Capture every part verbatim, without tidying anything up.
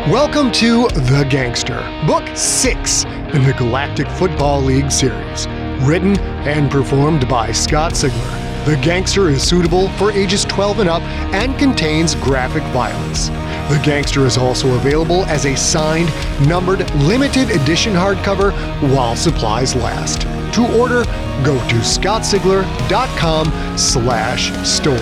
Welcome to The Gangster, Book six in the Galactic Football League series. Written and performed by Scott Sigler, The Gangster is suitable for ages twelve and up and contains graphic violence. The Gangster is also available as a signed, numbered, limited edition hardcover while supplies last. To order, go to scottsigler.com slash store.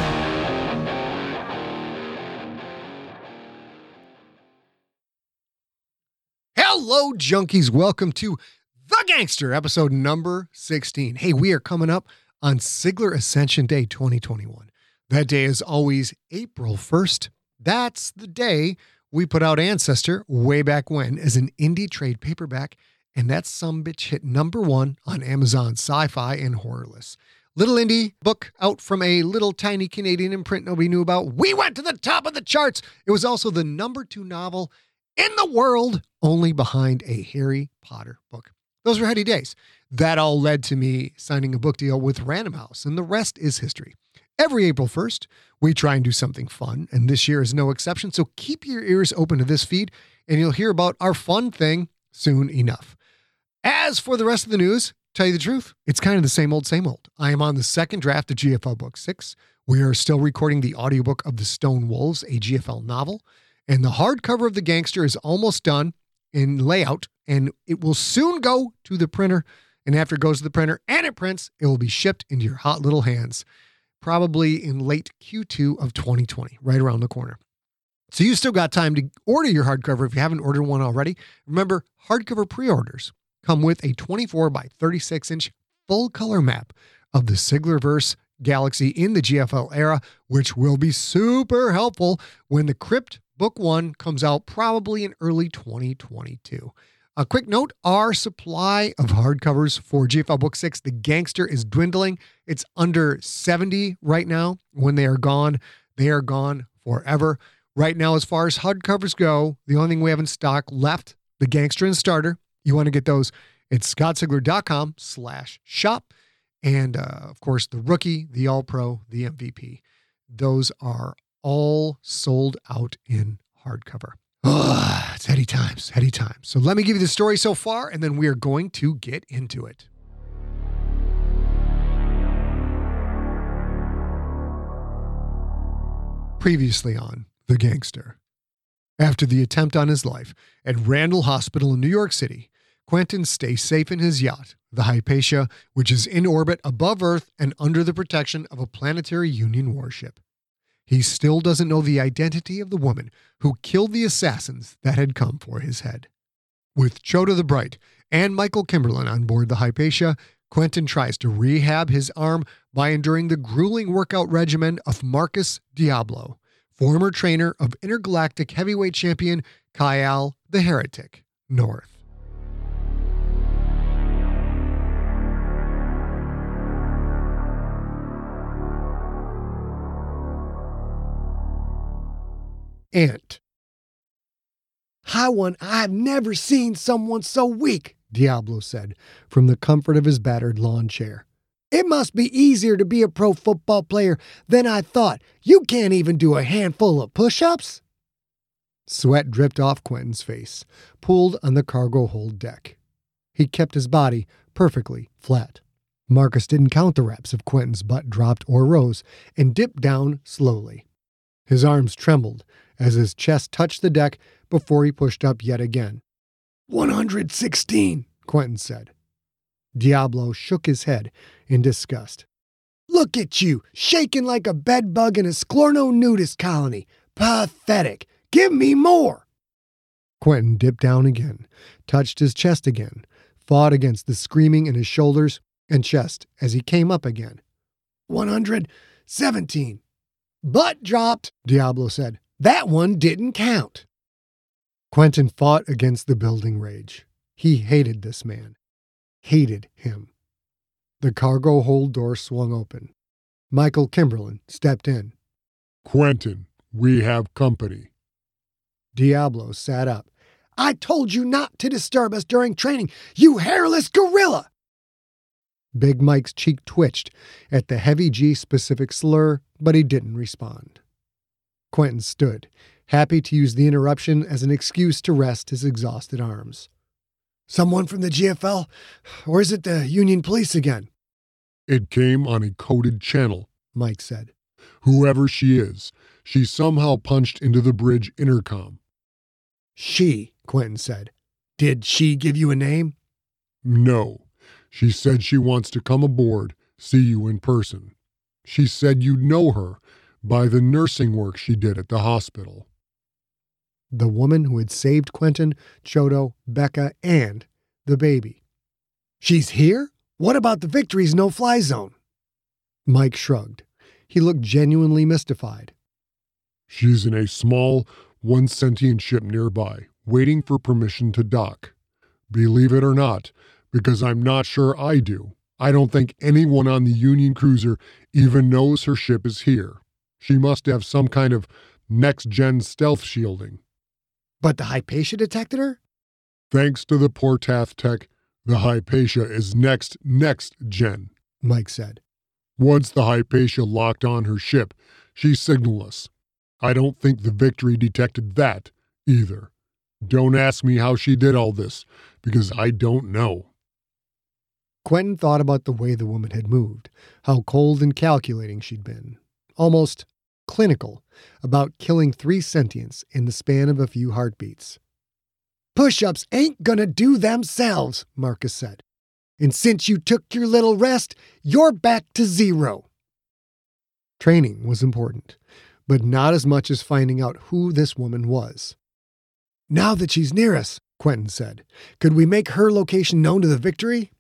Hello, junkies. Welcome to The Gangster, episode number sixteen. Hey, we are coming up on Sigler Ascension Day twenty twenty-one. That day is always April first. That's the day we put out Ancestor way back when as an indie trade paperback, and that sumbitch hit number one on Amazon Sci-Fi and Horror Lists. Little indie book out from a little tiny Canadian imprint nobody knew about. We went to the top of the charts. It was also the number two novel in the world, only behind a Harry Potter book. Those were heady days. That all led to me signing a book deal with Random House, and the rest is history. Every April first, we try and do something fun, and this year is no exception, so keep your ears open to this feed, and you'll hear about our fun thing soon enough. As for the rest of the news, tell you the truth, it's kind of the same old, same old. I am on the second draft of G F L Book six. We are still recording the audiobook of The Stone Wolves, a G F L novel. And the hardcover of The Gangster is almost done in layout, and it will soon go to the printer. And after it goes to the printer and it prints, it will be shipped into your hot little hands, probably in late Q two of twenty twenty, right around the corner. So you still got time to order your hardcover if you haven't ordered one already. Remember, hardcover pre-orders come with a twenty-four by thirty-six inch full color map of the Siglerverse galaxy in the G F L era, which will be super helpful when the Crypt Book one comes out probably in early twenty twenty-two. A quick note, our supply of hardcovers for G F L Book six, The Gangster, is dwindling. It's under seventy right now. When they are gone, they are gone forever. Right now, as far as hardcovers go, the only thing we have in stock left, The Gangster and Starter. You want to get those at scottsigler.com slash shop. And, uh, of course, the Rookie, the All-Pro, the M V P. Those are all sold out in hardcover. Oh, it's heady times, heady times. So let me give you the story so far, and then we are going to get into it. Previously on The Gangster. After the attempt on his life at Randall Hospital in New York City, Quentin stays safe in his yacht, the Hypatia, which is in orbit above Earth and under the protection of a Planetary Union warship. He still doesn't know the identity of the woman who killed the assassins that had come for his head. With Chota the Bright and Michael Kimberlin on board the Hypatia, Quentin tries to rehab his arm by enduring the grueling workout regimen of Marcus Diablo, former trainer of intergalactic heavyweight champion Kyle the Heretic North. Ant. Hi, one, I've never seen someone so weak, Diablo said from the comfort of his battered lawn chair. It must be easier to be a pro football player than I thought. You can't even do a handful of push-ups. Sweat dripped off Quentin's face, pooled on the cargo hold deck. He kept his body perfectly flat. Marcus didn't count the reps if Quentin's butt dropped or rose, and dipped down slowly. His arms trembled as his chest touched the deck before he pushed up yet again. one hundred sixteen, Quentin said. Diablo shook his head in disgust. Look at you, shaking like a bedbug in a Sklorno nudist colony. Pathetic. Give me more. Quentin dipped down again, touched his chest again, fought against the screaming in his shoulders and chest as he came up again. one hundred seventeen. Butt dropped, Diablo said. That one didn't count. Quentin fought against the building rage. He hated this man. Hated him. The cargo hold door swung open. Michael Kimberlin stepped in. Quentin, we have company. Diablo sat up. I told you not to disturb us during training, you hairless gorilla! Big Mike's cheek twitched at the heavy G-specific slur, but he didn't respond. Quentin stood, happy to use the interruption as an excuse to rest his exhausted arms. Someone from the G F L? Or is it the Union Police again? It came on a coded channel, Mike said. Whoever she is, she somehow punched into the bridge intercom. She, Quentin said. Did she give you a name? No. She said she wants to come aboard, see you in person. She said you'd know her by the nursing work she did at the hospital. The woman who had saved Quentin, Chodo, Becca, and the baby. She's here? What about the Victory's no-fly zone? Mike shrugged. He looked genuinely mystified. She's in a small, one-sentient ship nearby, waiting for permission to dock. Believe it or not, because I'm not sure I do, I don't think anyone on the Union cruiser even knows her ship is here. She must have some kind of next-gen stealth shielding. But the Hypatia detected her? Thanks to the Portath tech, the Hypatia is next, next gen, Mike said. Once the Hypatia locked on her ship, she signaled us. I don't think the Victory detected that, either. Don't ask me how she did all this, because I don't know. Quentin thought about the way the woman had moved, how cold and calculating she'd been. Almost clinical about killing three sentients in the span of a few heartbeats. Push-ups ain't gonna do themselves, Marcus said. And since you took your little rest, you're back to zero. Training was important, but not as much as finding out who this woman was. Now that she's near us, Quentin said, could we make her location known to the Victory?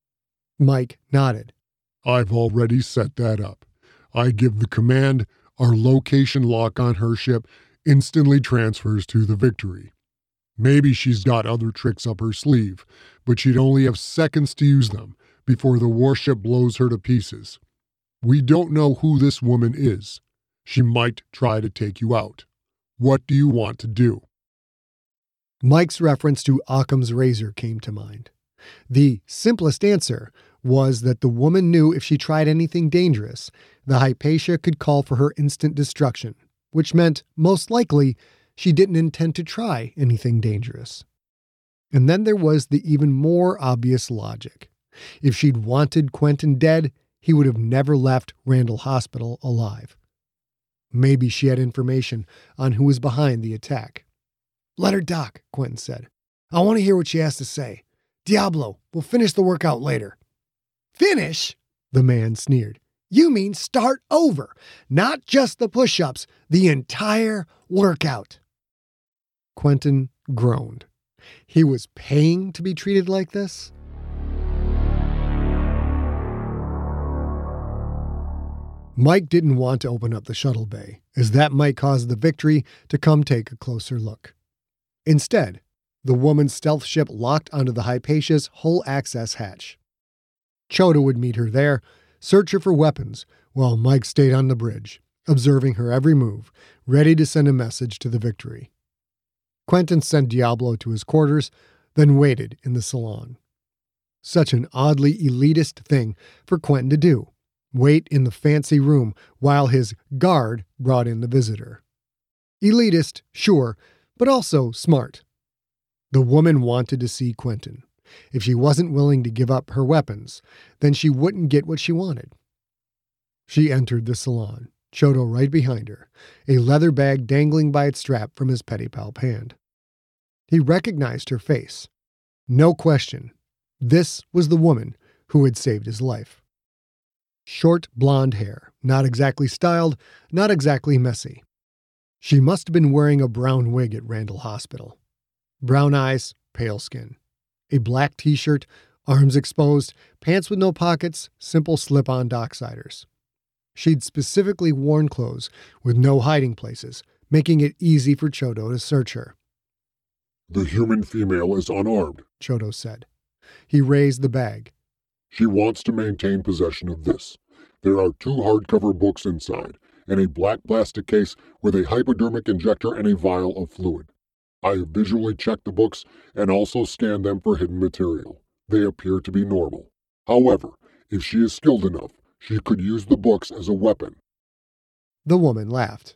Mike nodded. I've already set that up. I give the command, our location lock on her ship instantly transfers to the Victory. Maybe she's got other tricks up her sleeve, but she'd only have seconds to use them before the warship blows her to pieces. We don't know who this woman is. She might try to take you out. What do you want to do? Mike's reference to Occam's razor came to mind. The simplest answer was that the woman knew if she tried anything dangerous, the Hypatia could call for her instant destruction, which meant, most likely, she didn't intend to try anything dangerous. And then there was the even more obvious logic. If she'd wanted Quentin dead, he would have never left Randall Hospital alive. Maybe she had information on who was behind the attack. Let her dock, Quentin said. I want to hear what she has to say. Diablo, we'll finish the workout later. Finish? The man sneered. You mean start over, not just the push-ups, the entire workout. Quentin groaned. He was paying to be treated like this? Mike didn't want to open up the shuttle bay, as that might cause the Victory to come take a closer look. Instead, the woman's stealth ship locked onto the Hypatia's hull access hatch. Chodo would meet her there, search her for weapons, while Mike stayed on the bridge, observing her every move, ready to send a message to the Victory. Quentin sent Diablo to his quarters, then waited in the salon. Such an oddly elitist thing for Quentin to do. Wait in the fancy room while his guard brought in the visitor. Elitist, sure, but also smart. The woman wanted to see Quentin. If she wasn't willing to give up her weapons, then she wouldn't get what she wanted. She entered the salon, Chodo right behind her, a leather bag dangling by its strap from his pedipalp hand. He recognized her face. No question, this was the woman who had saved his life. Short blonde hair, not exactly styled, not exactly messy. She must have been wearing a brown wig at Randall Hospital. Brown eyes, pale skin. A black t-shirt, arms exposed, pants with no pockets, simple slip-on docksiders. She'd specifically worn clothes with no hiding places, making it easy for Chodo to search her. The human female is unarmed, Chodo said. He raised the bag. She wants to maintain possession of this. There are two hardcover books inside, and a black plastic case with a hypodermic injector and a vial of fluid. I have visually checked the books and also scanned them for hidden material. They appear to be normal. However, if she is skilled enough, she could use the books as a weapon. The woman laughed.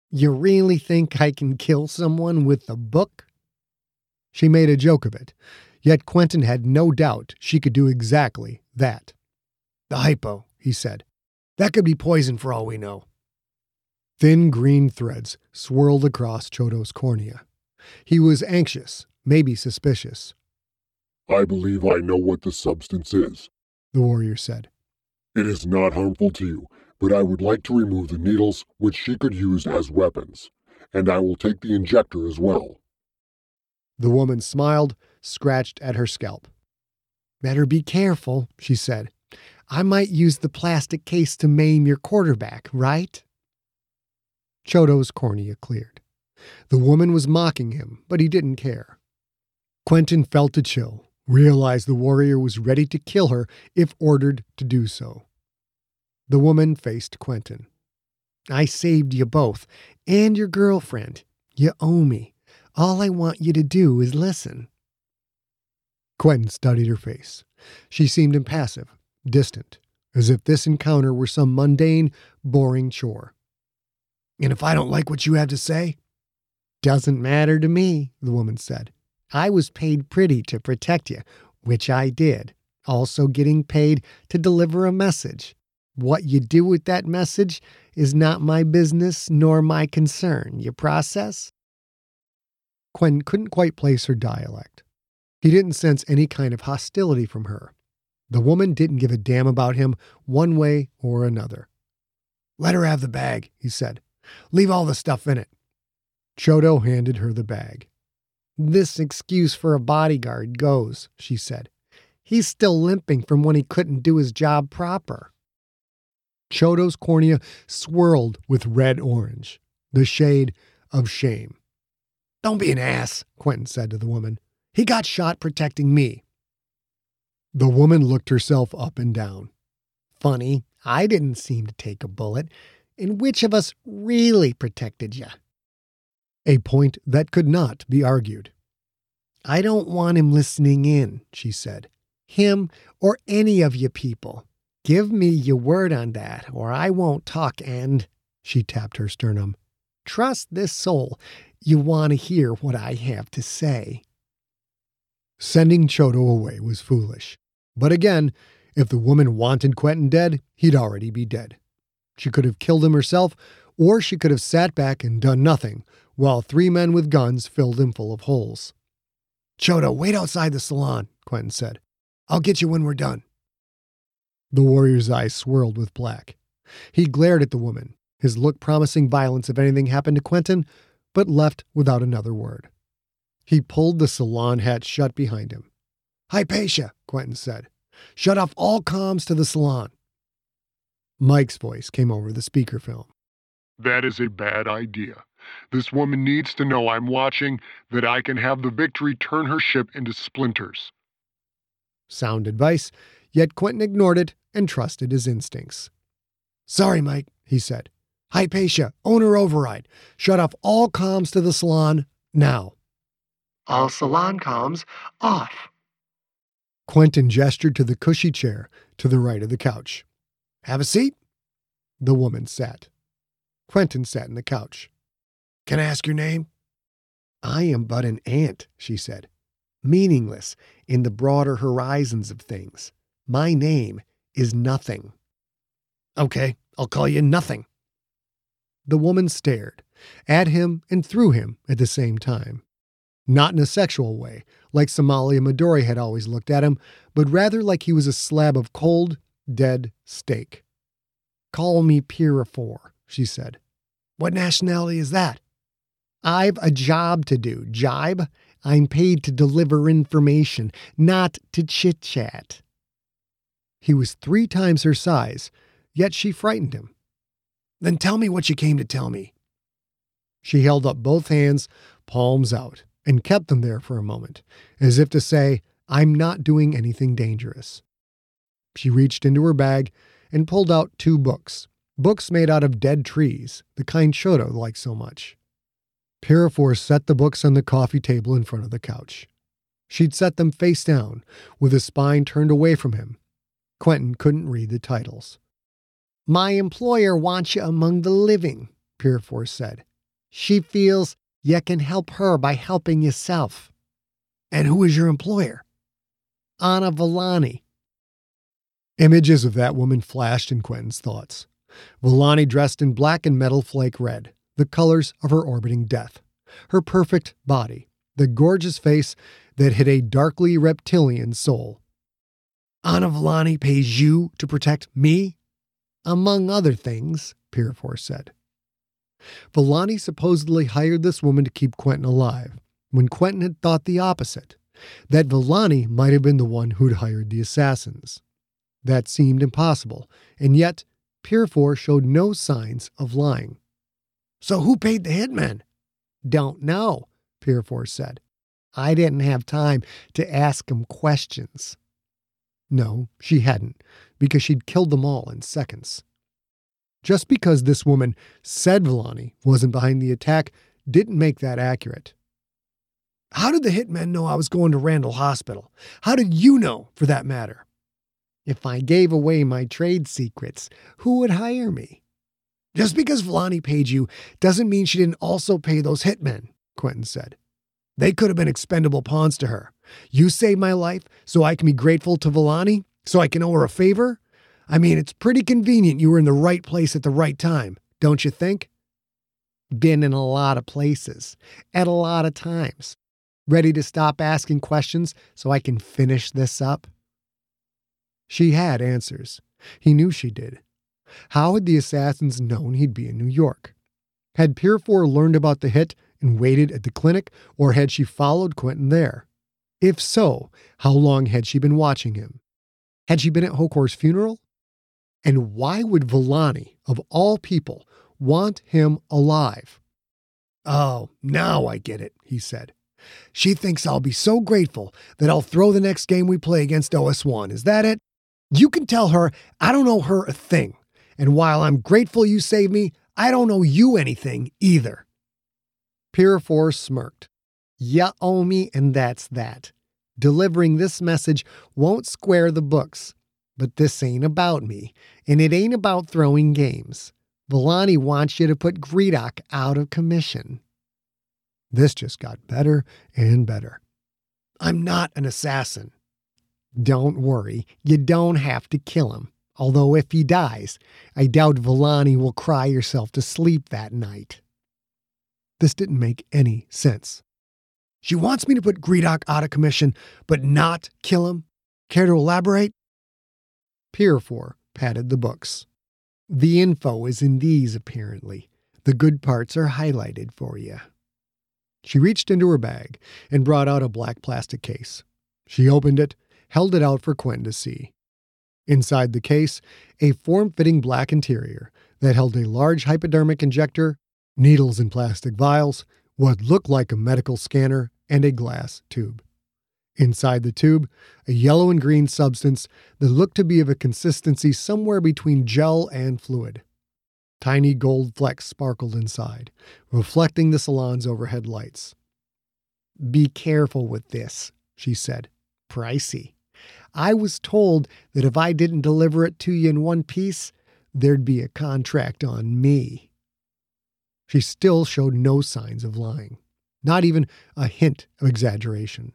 You really think I can kill someone with a book? She made a joke of it, yet Quentin had no doubt she could do exactly that. The hypo, he said. That could be poison for all we know. Thin green threads swirled across Chodo's cornea. He was anxious, maybe suspicious. I believe I know what the substance is, the warrior said. It is not harmful to you, but I would like to remove the needles which she could use as weapons, and I will take the injector as well. The woman smiled, scratched at her scalp. Better be careful, she said. I might use the plastic case to maim your quarterback, right? Chodo's cornea cleared. The woman was mocking him, but he didn't care. Quentin felt a chill, realized the warrior was ready to kill her if ordered to do so. The woman faced Quentin. I saved you both, and your girlfriend. You owe me. All I want you to do is listen. Quentin studied her face. She seemed impassive, distant, as if this encounter were some mundane, boring chore. And if I don't like what you have to say? Doesn't matter to me, the woman said. I was paid pretty to protect you, which I did. Also getting paid to deliver a message. What you do with that message is not my business nor my concern. You process? Quentin couldn't quite place her dialect. He didn't sense any kind of hostility from her. The woman didn't give a damn about him one way or another. Let her have the bag, he said. Leave all the stuff in it. Chodo handed her the bag. This excuse for a bodyguard goes, she said. He's still limping from when he couldn't do his job proper. Chodo's cornea swirled with red-orange, the shade of shame. Don't be an ass, Quentin said to the woman. He got shot protecting me. The woman looked herself up and down. Funny, I didn't seem to take a bullet. And which of us really protected you? A point that could not be argued. I don't want him listening in, she said. Him or any of you people. Give me your word on that, or I won't talk and, she tapped her sternum, trust this soul. You want to hear what I have to say. Sending Chodo away was foolish. But again, if the woman wanted Quentin dead, he'd already be dead. She could have killed him herself, or she could have sat back and done nothing, while three men with guns filled him full of holes. Chodo, wait outside the salon, Quentin said. I'll get you when we're done. The warrior's eyes swirled with black. He glared at the woman, his look promising violence if anything happened to Quentin, but left without another word. He pulled the salon hatch shut behind him. Hypatia, Quentin said. Shut off all comms to the salon. Mike's voice came over the speakerphone. That is a bad idea. This woman needs to know I'm watching, that I can have the Victory turn her ship into splinters. Sound advice, yet Quentin ignored it and trusted his instincts. Sorry, Mike, he said. Hypatia, owner override. Shut off all comms to the salon now. All salon comms off. Quentin gestured to the cushy chair to the right of the couch. Have a seat? The woman sat. Quentin sat in the couch. Can I ask your name? I am but an ant, she said. Meaningless in the broader horizons of things. My name is nothing. Okay, I'll call you nothing. The woman stared, at him and through him at the same time. Not in a sexual way, like Somalia Midori had always looked at him, but rather like he was a slab of cold, dead steak. Call me Pirafor, she said. What nationality is that? I've a job to do, jibe. I'm paid to deliver information, not to chit-chat. He was three times her size, yet she frightened him. Then tell me what you came to tell me. She held up both hands, palms out, and kept them there for a moment, as if to say, I'm not doing anything dangerous. She reached into her bag and pulled out two books, books made out of dead trees, the kind Chodo liked so much. Pirafor set the books on the coffee table in front of the couch. She'd set them face down, with his spine turned away from him. Quentin couldn't read the titles. My employer wants you among the living, Pirafor said. She feels you can help her by helping yourself. And who is your employer? Anna Villani. Images of that woman flashed in Quentin's thoughts. Villani dressed in black and metal flake red, the colors of her orbiting death. Her perfect body, the gorgeous face that hid a darkly reptilian soul. Anna Villani pays you to protect me? Among other things, Pirifor said. Villani supposedly hired this woman to keep Quentin alive, when Quentin had thought the opposite, that Villani might have been the one who'd hired the assassins. That seemed impossible, and yet Pirifor showed no signs of lying. So who paid the hitmen? Don't know, Pirifor said. I didn't have time to ask him questions. No, she hadn't, because she'd killed them all in seconds. Just because this woman said Villani wasn't behind the attack didn't make that accurate. How did the hitmen know I was going to Randall Hospital? How did you know, for that matter? If I gave away my trade secrets, who would hire me? Just because Villani paid you doesn't mean she didn't also pay those hitmen, Quentin said. They could have been expendable pawns to her. You saved my life so I can be grateful to Villani, so I can owe her a favor? I mean, it's pretty convenient you were in the right place at the right time, don't you think? Been in a lot of places, at a lot of times. Ready to stop asking questions so I can finish this up? She had answers. He knew she did. How had the assassins known he'd be in New York? Had Pirifor learned about the hit and waited at the clinic, or had she followed Quentin there? If so, how long had she been watching him? Had she been at Hokor's funeral? And why would Villani, of all people, want him alive? Oh, now I get it, he said. She thinks I'll be so grateful that I'll throw the next game we play against O S one. Is that it? You can tell her I don't owe her a thing. And while I'm grateful you saved me, I don't owe you anything either. Pirifor smirked. You owe me, and that's that. Delivering this message won't square the books. But this ain't about me, and it ain't about throwing games. Villani wants you to put Gredok out of commission. This just got better and better. I'm not an assassin. Don't worry, you don't have to kill him. Although if he dies, I doubt Villani will cry herself to sleep that night. This didn't make any sense. She wants me to put Gredok out of commission, but not kill him? Care to elaborate? Pirifor patted the books. The info is in these, apparently. The good parts are highlighted for you. She reached into her bag and brought out a black plastic case. She opened it, held it out for Quentin to see. Inside the case, a form-fitting black interior that held a large hypodermic injector, needles in plastic vials, what looked like a medical scanner, and a glass tube. Inside the tube, a yellow and green substance that looked to be of a consistency somewhere between gel and fluid. Tiny gold flecks sparkled inside, reflecting the salon's overhead lights. Be careful with this, she said. Pricey. I was told that if I didn't deliver it to you in one piece, there'd be a contract on me. She still showed no signs of lying, not even a hint of exaggeration.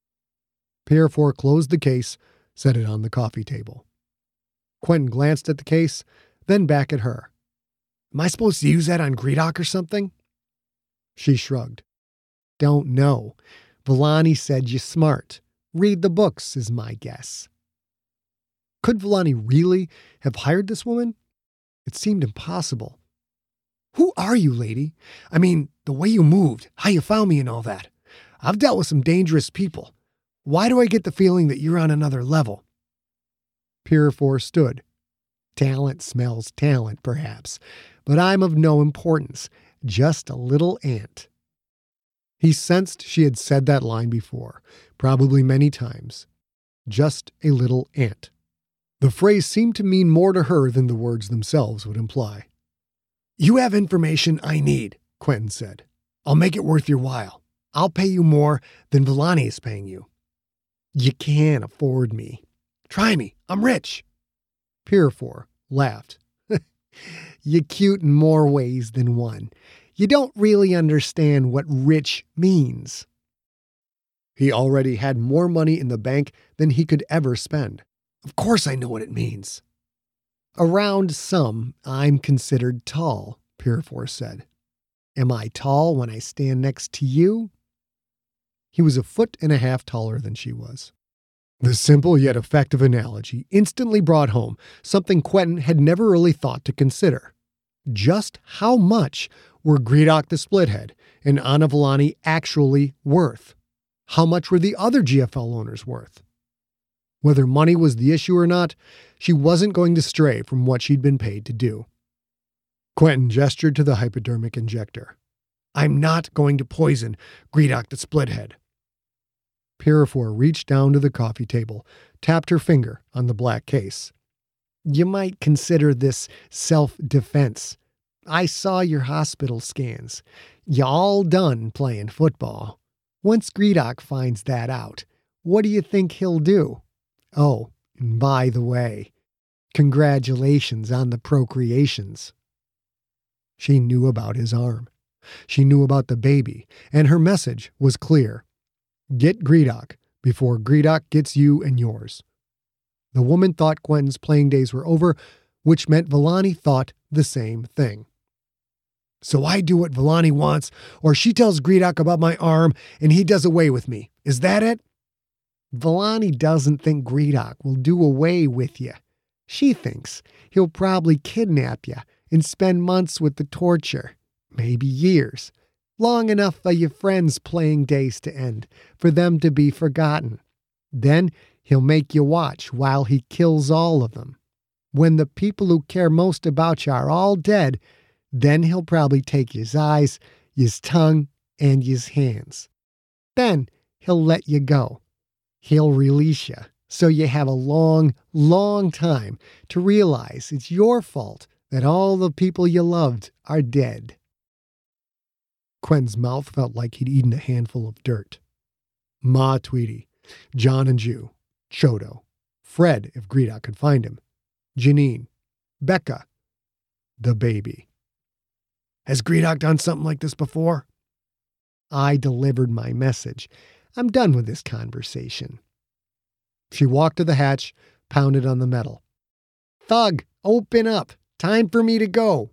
Pirifor closed the case, set it on the coffee table. Quentin glanced at the case, then back at her. Am I supposed to use that on Gredok or something? She shrugged. Don't know. Villani said you're smart. Read the books is my guess. Could Villani really have hired this woman? It seemed impossible. Who are you, lady? I mean, the way you moved, how you found me and all that. I've dealt with some dangerous people. Why do I get the feeling that you're on another level? Pirifor stood. Talent smells talent, perhaps, but I'm of no importance, just a little ant. He sensed she had said that line before, probably many times. Just a little ant. The phrase seemed to mean more to her than the words themselves would imply. You have information I need, Quentin said. I'll make it worth your while. I'll pay you more than Villani is paying you. You can't afford me. Try me. I'm rich. Pirifor laughed. You cute in more ways than one. You don't really understand what rich means. He already had more money in the bank than he could ever spend. Of course I know what it means. Around some, I'm considered tall, Purifoy said. Am I tall when I stand next to you? He was a foot and a half taller than she was. The simple yet effective analogy instantly brought home something Quentin had never really thought to consider. Just how much were Gredok the Splithead and Anna Villani actually worth? How much were the other G F L owners worth? Whether money was the issue or not, she wasn't going to stray from what she'd been paid to do. Quentin gestured to the hypodermic injector. I'm not going to poison Gredok the Splithead. Purifoy reached down to the coffee table, tapped her finger on the black case. You might consider this self-defense. I saw your hospital scans. You all done playing football. Once Gredok finds that out, what do you think he'll do? Oh, and by the way, congratulations on the procreations. She knew about his arm. She knew about the baby, and her message was clear. Get Gredok before Gredok gets you and yours. The woman thought Quentin's playing days were over, which meant Villani thought the same thing. So I do what Villani wants, or she tells Gredok about my arm, and he does away with me. Is that it? Villani doesn't think Gredok will do away with you. She thinks he'll probably kidnap you and spend months with the torture, maybe years, long enough for your friends' playing days to end, for them to be forgotten. Then he'll make you watch while he kills all of them. When the people who care most about you are all dead, then he'll probably take his eyes, his tongue, and his hands. Then he'll let you go. He'll release you, so you have a long, long time to realize it's your fault that all the people you loved are dead. Quentin's mouth felt like he'd eaten a handful of dirt. Ma Tweedy, John and Jew, Chodo, Fred if Gredok could find him, Janine, Becca, the baby. Has Gredok done something like this before? I delivered my message. I'm done with this conversation. She walked to the hatch, pounded on the metal. Thug, open up. Time for me to go.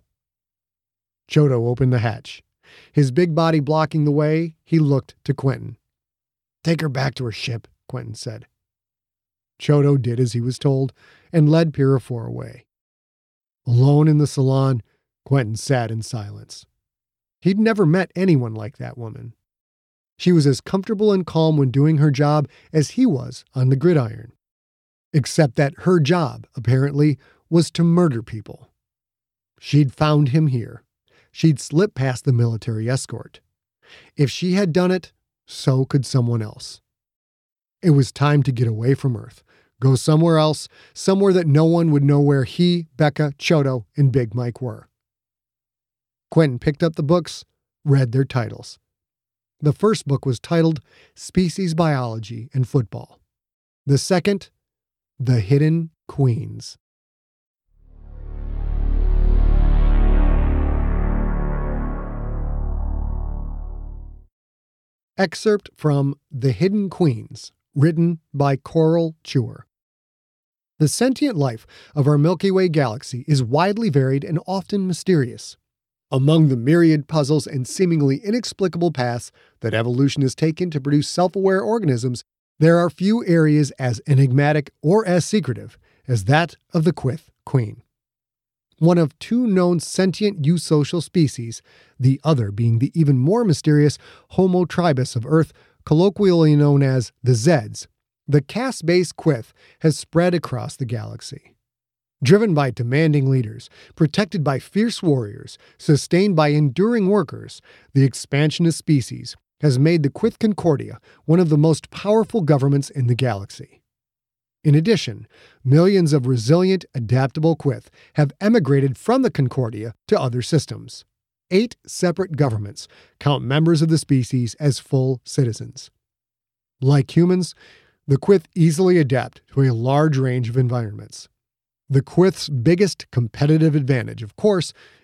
Chodo opened the hatch. His big body blocking the way, he looked to Quentin. Take her back to her ship, Quentin said. Chodo did as he was told and led Purifoy away. Alone in the salon, Quentin sat in silence. He'd never met anyone like that woman. She was as comfortable and calm when doing her job as he was on the gridiron. Except that her job, apparently, was to murder people. She'd found him here. She'd slipped past the military escort. If she had done it, so could someone else. It was time to get away from Earth, go somewhere else, somewhere that no one would know where he, Becca, Chodo, and Big Mike were. Quentin picked up the books, read their titles. The first book was titled Species Biology and Football. The second, The Hidden Queens. Excerpt from The Hidden Queens, written by Coral Chewer. The sentient life of our Milky Way galaxy is widely varied and often mysterious. Among the myriad puzzles and seemingly inexplicable paths that evolution has taken to produce self-aware organisms, there are few areas as enigmatic or as secretive as that of the Quyth queen. One of two known sentient eusocial species, the other being the even more mysterious Homo tribus of Earth, colloquially known as the Zeds, the caste-based Quyth has spread across the galaxy. Driven by demanding leaders, protected by fierce warriors, sustained by enduring workers, the expansionist species has made the Quyth Concordia one of the most powerful governments in the galaxy. In addition, millions of resilient, adaptable Quyth have emigrated from the Concordia to other systems. Eight separate governments count members of the species as full citizens. Like humans, the Quyth easily adapt to a large range of environments. The Quyth's biggest competitive advantage, of course,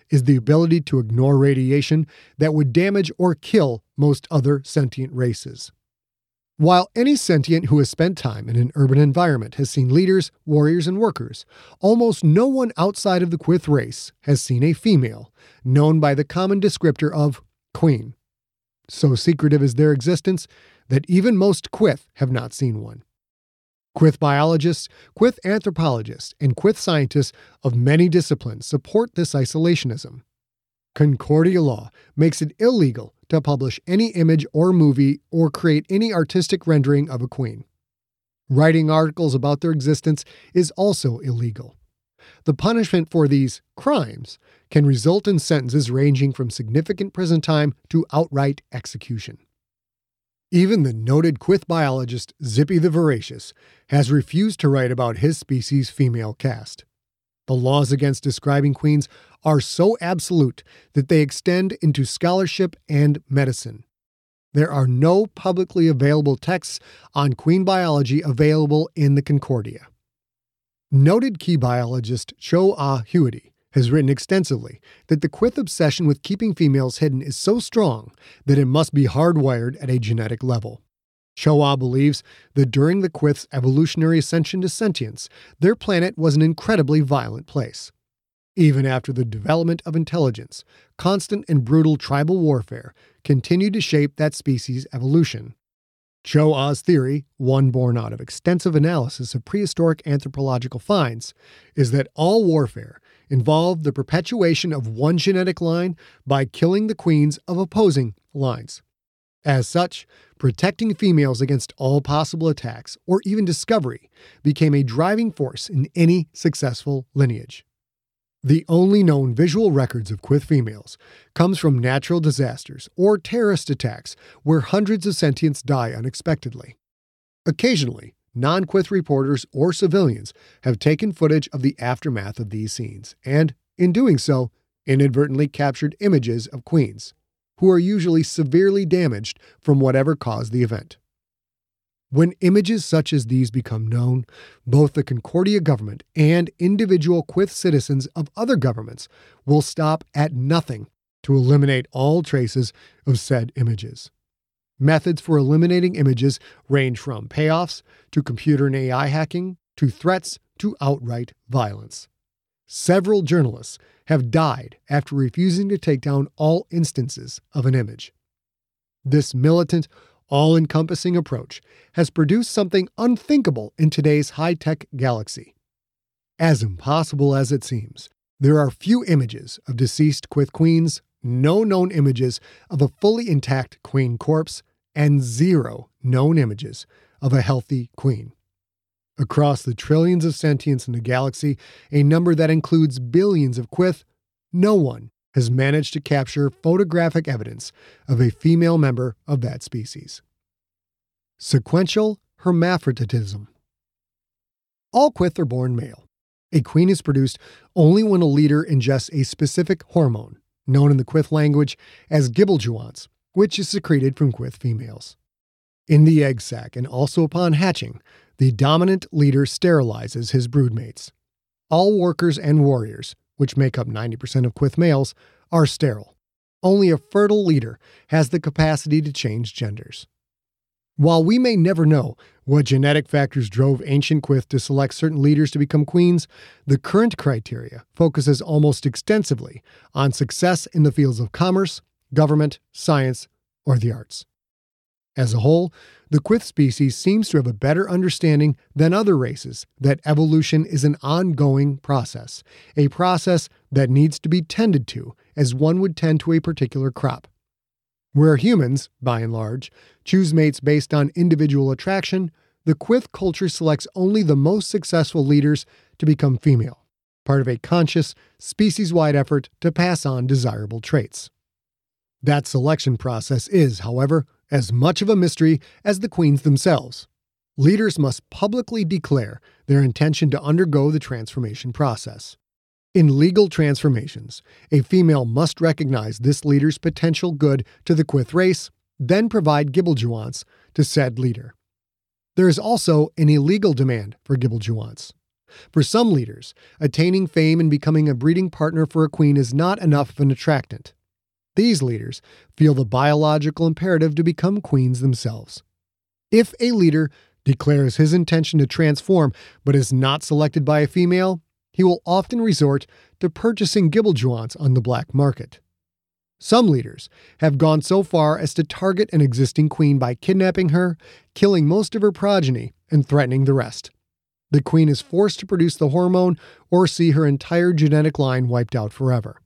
is the ability to ignore radiation that would damage or kill most other sentient races. While any sentient who has spent time in an urban environment has seen leaders, warriors, and workers, almost no one outside of the Quyth race has seen a female, known by the common descriptor of queen. So secretive is their existence that even most Quyth have not seen one. Quyth biologists, Quyth anthropologists, and Quyth scientists of many disciplines support this isolationism. Concordia law makes it illegal to publish any image or movie or create any artistic rendering of a queen. Writing articles about their existence is also illegal. The punishment for these crimes can result in sentences ranging from significant prison time to outright execution. Even the noted Quyth biologist Zippy the Voracious has refused to write about his species' female caste. The laws against describing queens are so absolute that they extend into scholarship and medicine. There are no publicly available texts on queen biology available in the Concordia. Noted key biologist Cho-Ah Huety has written extensively that the Quyth obsession with keeping females hidden is so strong that it must be hardwired at a genetic level. Cho-Ah believes that during the Quyth's evolutionary ascension to sentience, their planet was an incredibly violent place. Even after the development of intelligence, constant and brutal tribal warfare continued to shape that species' evolution. Cho-Ah's theory, one born out of extensive analysis of prehistoric anthropological finds, is that all warfare involved the perpetuation of one genetic line by killing the queens of opposing lines. As such, protecting females against all possible attacks, or even discovery, became a driving force in any successful lineage. The only known visual records of Quyth females comes from natural disasters or terrorist attacks where hundreds of sentients die unexpectedly. Occasionally, non-Quyth reporters or civilians have taken footage of the aftermath of these scenes and, in doing so, inadvertently captured images of queens, who are usually severely damaged from whatever caused the event. When images such as these become known, both the Concordia government and individual Quyth citizens of other governments will stop at nothing to eliminate all traces of said images. Methods for eliminating images range from payoffs to computer and A I hacking to threats to outright violence. Several journalists have died after refusing to take down all instances of an image. This militant, all-encompassing approach has produced something unthinkable in today's high-tech galaxy. As impossible as it seems, there are few images of deceased Quyth queens, no known images of a fully intact queen corpse, and zero known images of a healthy queen. Across the trillions of sentients in the galaxy, a number that includes billions of Quyth, no one has managed to capture photographic evidence of a female member of that species. Sequential hermaphroditism. All Quyth are born male. A queen is produced only when a leader ingests a specific hormone, known in the Quyth language as gibbeljuance, which is secreted from Quyth females. In the egg sac and also upon hatching, the dominant leader sterilizes his broodmates. All workers and warriors, which make up ninety percent of Quyth males, are sterile. Only a fertile leader has the capacity to change genders. While we may never know what genetic factors drove ancient Quyth to select certain leaders to become queens, the current criteria focuses almost extensively on success in the fields of commerce, government, science, or the arts. As a whole, the Quyth species seems to have a better understanding than other races that evolution is an ongoing process, a process that needs to be tended to as one would tend to a particular crop. Where humans, by and large, choose mates based on individual attraction, the Quyth culture selects only the most successful leaders to become female, part of a conscious, species-wide effort to pass on desirable traits. That selection process is, however, as much of a mystery as the queens themselves. Leaders must publicly declare their intention to undergo the transformation process. In legal transformations, a female must recognize this leader's potential good to the Quyth race, then provide gibbeljuance to said leader. There is also an illegal demand for gibbeljuance. For some leaders, attaining fame and becoming a breeding partner for a queen is not enough of an attractant. These leaders feel the biological imperative to become queens themselves. If a leader declares his intention to transform but is not selected by a female, he will often resort to purchasing Gibbeljawants on the black market. Some leaders have gone so far as to target an existing queen by kidnapping her, killing most of her progeny, and threatening the rest. The queen is forced to produce the hormone or see her entire genetic line wiped out forever.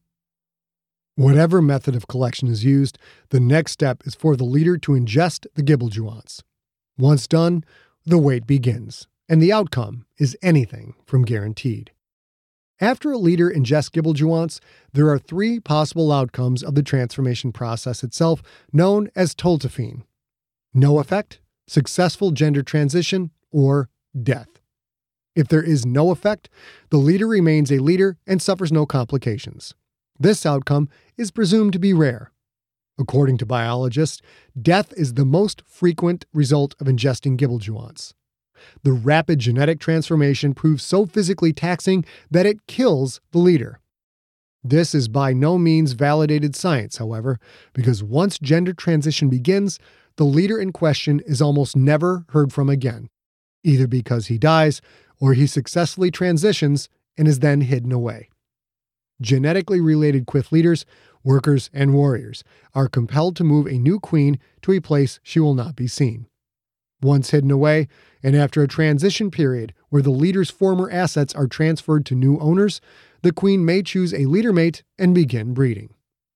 Whatever method of collection is used, the next step is for the leader to ingest the Gibbeljawants. Once done, the wait begins, and the outcome is anything from guaranteed. After a leader ingests Gibbeljawants, there are three possible outcomes of the transformation process itself, known as toltephene: no effect, successful gender transition, or death. If there is no effect, the leader remains a leader and suffers no complications. This outcome is presumed to be rare. According to biologists, death is the most frequent result of ingesting Gibbeljawants. The rapid genetic transformation proves so physically taxing that it kills the leader. This is by no means validated science, however, because once gender transition begins, the leader in question is almost never heard from again, either because he dies or he successfully transitions and is then hidden away. Genetically related Quyth leaders, workers, and warriors are compelled to move a new queen to a place she will not be seen. Once hidden away, and after a transition period where the leader's former assets are transferred to new owners, the queen may choose a leader mate and begin breeding.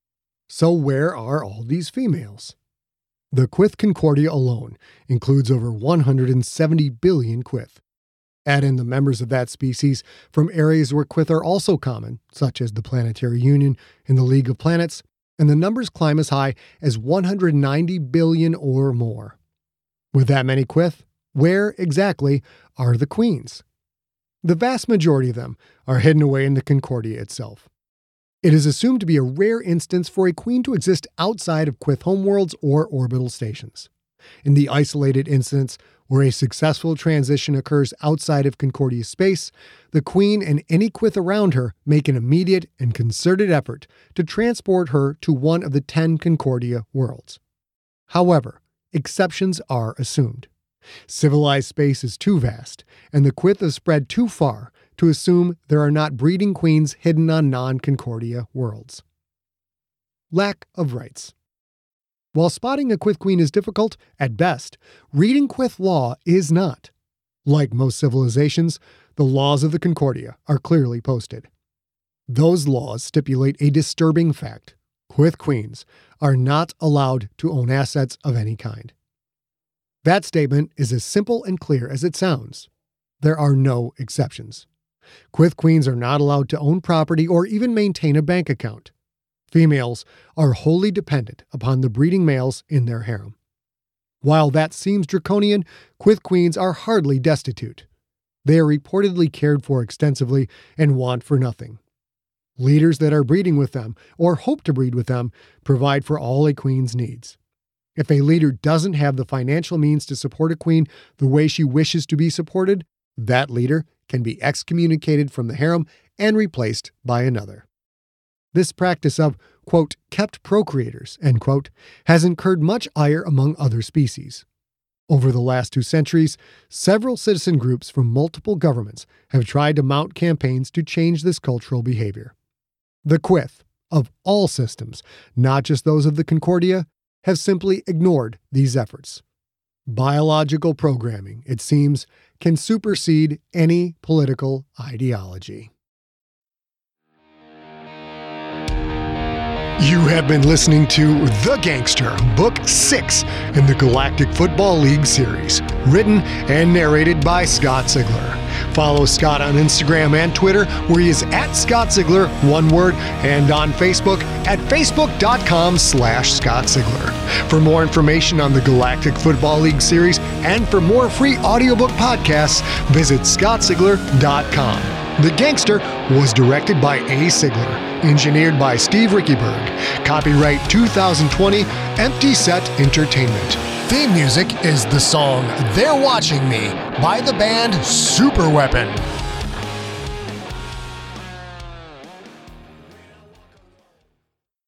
So where are all these females? The Quyth Concordia alone includes over one hundred seventy billion Quyth. Add in the members of that species from areas where Quyth are also common, such as the Planetary Union and the League of Planets, and the numbers climb as high as one hundred ninety billion or more. With that many Quyth, where exactly are the queens? The vast majority of them are hidden away in the Concordia itself. It is assumed to be a rare instance for a queen to exist outside of Quyth homeworlds or orbital stations. In the isolated instance where a successful transition occurs outside of Concordia space, the queen and any Quyth around her make an immediate and concerted effort to transport her to one of the ten Concordia worlds. However, exceptions are assumed. Civilized space is too vast, and the Quyth have spread too far to assume there are not breeding queens hidden on non-Concordia worlds. Lack of rights. While spotting a Quyth queen is difficult, at best, reading Quyth law is not. Like most civilizations, the laws of the Concordia are clearly posted. Those laws stipulate a disturbing fact: Quyth queens are not allowed to own assets of any kind. That statement is as simple and clear as it sounds. There are no exceptions. Quyth queens are not allowed to own property or even maintain a bank account. Females are wholly dependent upon the breeding males in their harem. While that seems draconian, Quyth queens are hardly destitute. They are reportedly cared for extensively and want for nothing. Leaders that are breeding with them, or hope to breed with them, provide for all a queen's needs. If a leader doesn't have the financial means to support a queen the way she wishes to be supported, that leader can be excommunicated from the harem and replaced by another. This practice of, quote, kept procreators, end quote, has incurred much ire among other species. Over the last two centuries, several citizen groups from multiple governments have tried to mount campaigns to change this cultural behavior. The Quyth, of all systems, not just those of the Concordia, have simply ignored these efforts. Biological programming, it seems, can supersede any political ideology. You have been listening to The Gangster, Book six in the Galactic Football League series, written and narrated by Scott Ziegler. Follow Scott on Instagram and Twitter, where he is at Scott Ziegler, one word, and on Facebook at facebook.com slash Scott Ziegler. For more information on the Galactic Football League series and for more free audiobook podcasts, visit scott ziegler dot com. The Gangster was directed by A. Ziegler, engineered by Steve Rickyberg. Copyright two thousand twenty, Empty Set Entertainment. Theme music is the song They're Watching Me by the band Superweapon.